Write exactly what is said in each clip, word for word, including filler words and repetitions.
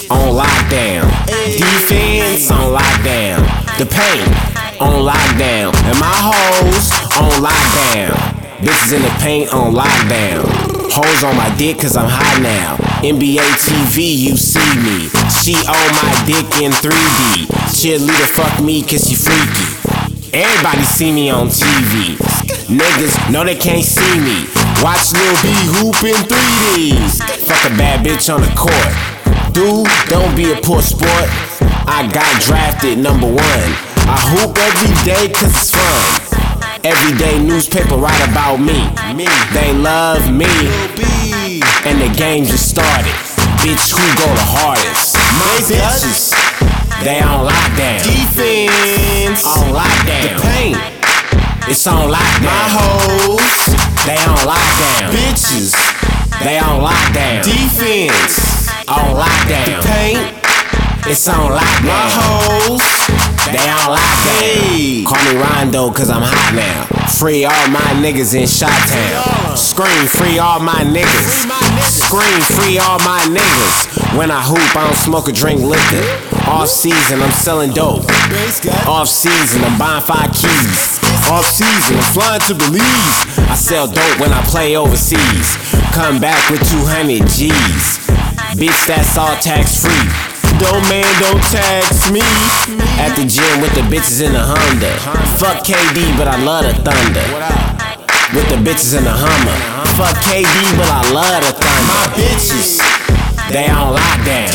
on lockdown. Defense on lockdown. The paint on lockdown. And my hoes on lockdown. Bitches in the paint on lockdown. Hoes on my dick cause I'm hot now. N B A T V, you see me. She on my dick in three D. Cheerleader fuck me cause she freaky. Everybody see me on T V. Niggas know they can't see me. Watch Lil B hoop in three Ds. Fuck a bad bitch on the court. Dude, don't be a poor sport. I got drafted number one. I hoop every day cause it's fun. Everyday newspaper write about me. They love me. And the game just started. Bitch, who go the hardest? My bitches, they on lockdown. Defense on lockdown. The paint, it's on lockdown. My hoes, they on lockdown. Bitches, they on lockdown. Defense on lockdown. The paint, it's on lockdown. My hoes, they on lockdown. Hey. Call me Rondo cause I'm hot now. Free all my niggas in Chi-Town. Scream free all my niggas. Scream free all my niggas. When I hoop I don't smoke or drink liquor. Off season I'm selling dope. Off season I'm buying five keys. Off season I'm flying to Belize. I sell dope when I play overseas. Come back with two hundred G's. Bitch, that's all tax free. Don't man, don't tax me. At the gym with the bitches in the Honda. Fuck K D, but I love the Thunder. With the bitches in the Hummer. Fuck K D, but I love the Thunder. My bitches, they on lockdown.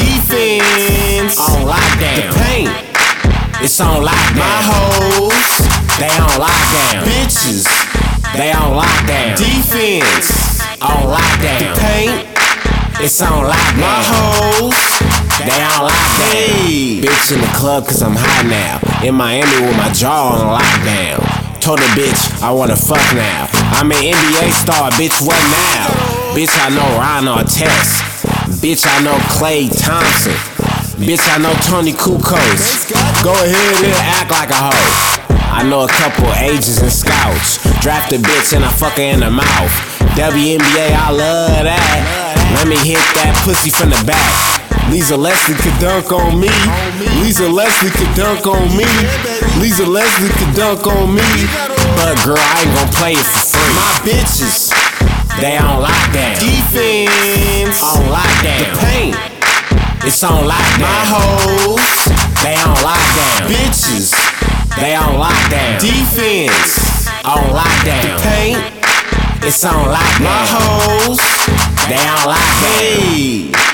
Defense on lockdown. The paint, it's on lockdown. My hoes, they on lockdown. Bitches, they on lockdown. Defense on lockdown. The paint, it's on lockdown. My hoes, they on lockdown. Hey. Bitch in the club cause I'm hot now. In Miami with my jaw on lockdown. Told a bitch I wanna fuck now. I'm an N B A star, bitch, what now? Bitch, I know Ron Artest. Bitch, I know Klay Thompson. Bitch, I know Tony Kukoc. Go ahead and act like a hoe. I know a couple agents and scouts. Draft a bitch and I fuck her in the mouth. W N B A, I love that. Let me hit that pussy from the back. Lisa Leslie could dunk on me. Lisa Leslie could dunk on me. Lisa Leslie could dunk on me. But girl, I ain't gon' play it for free. My bitches, they on lockdown. Defense on lockdown. The paint, it's on lockdown. My hoes, they on lockdown. Bitches, they on lockdown. Defense on lockdown. The paint, it's on lockdown. My hoes, they on lockdown. Hey.